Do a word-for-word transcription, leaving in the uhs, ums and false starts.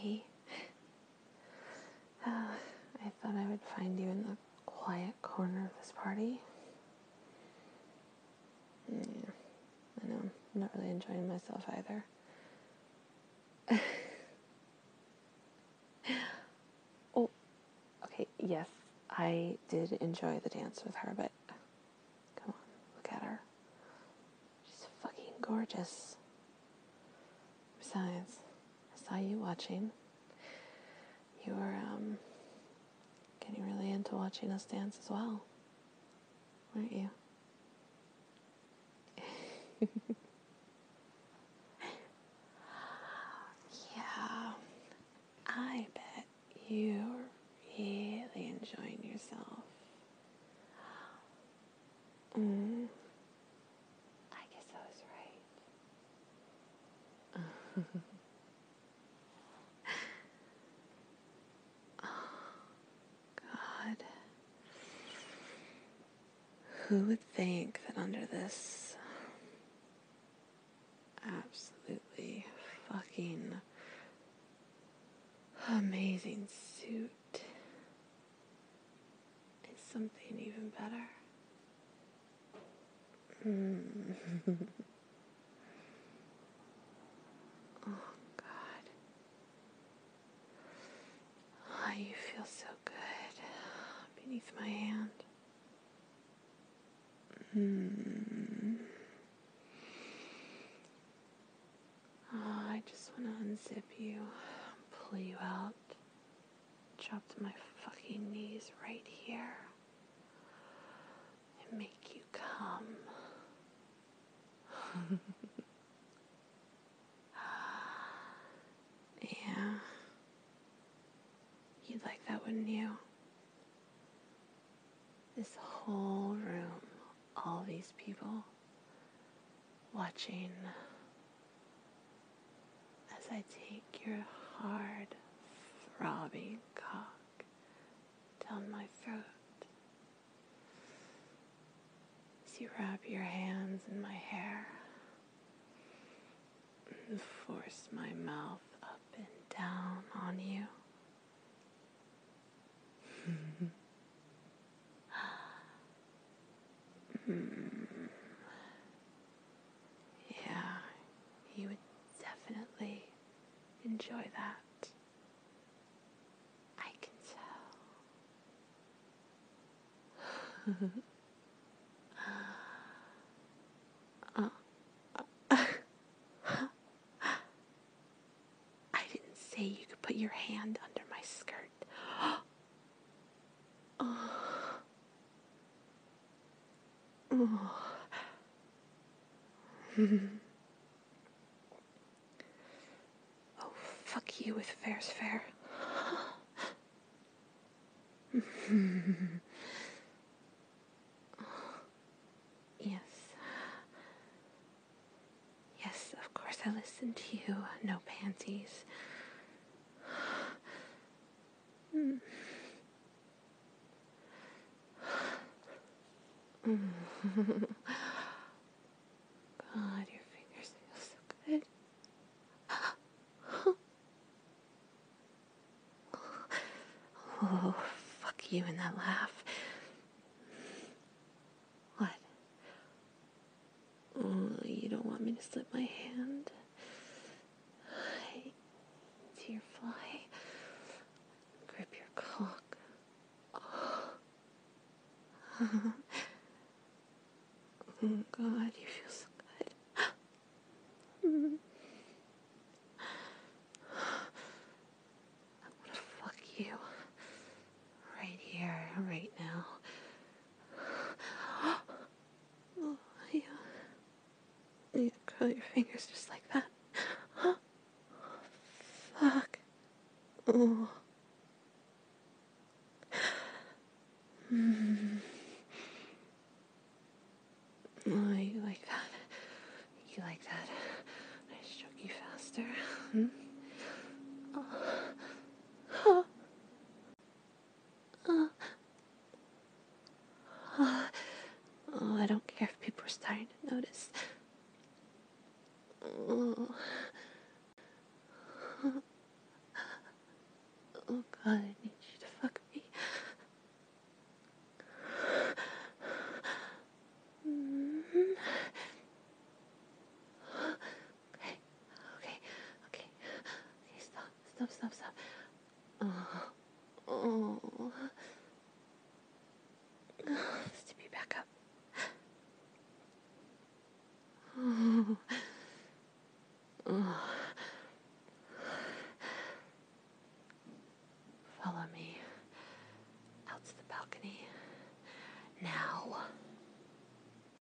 Hey, uh, I thought I would find you in the quiet corner of this party. Yeah, I know, I'm not really enjoying myself either. Oh, okay, yes, I did enjoy the dance with her, but come on, look at her. She's fucking gorgeous. Besides, I saw you watching. You were, um, getting really into watching us dance as well, weren't you? Yeah, I bet you're really enjoying yourself. Mm, I guess I was right. God. Who would think that under this absolutely fucking amazing suit is something even better? Mm. Oh, God. Oh, you feel so good beneath my hand. Mm. Oh, I just want to unzip you, pull you out, drop to my fucking knees right here, and make you come. Yeah. You'd like that, wouldn't you? This whole room, all these people watching as I take your hard, throbbing cock down my throat. As you wrap your hands in my hair and force my mouth up and down on you. Mm. Yeah, you would definitely enjoy that. I can tell. uh, I didn't say you could put your hand under my skirt. Oh. Oh. Oh, fuck you with fair's fair. Yes. Yes, of course I listen to you. No panties. Mm. God, your fingers feel so good. Oh, fuck you and that laugh. What? Oh, you don't want me to slip my hand into your fly? Grip your cock. Oh. Oh, God, you feel so good. Mm. I want to fuck you. Right here, right now. Oh, yeah. You curl your fingers just like that. Fuck. Oh. Mm. Oh, you like that? You like that? I stroke you faster. Hmm?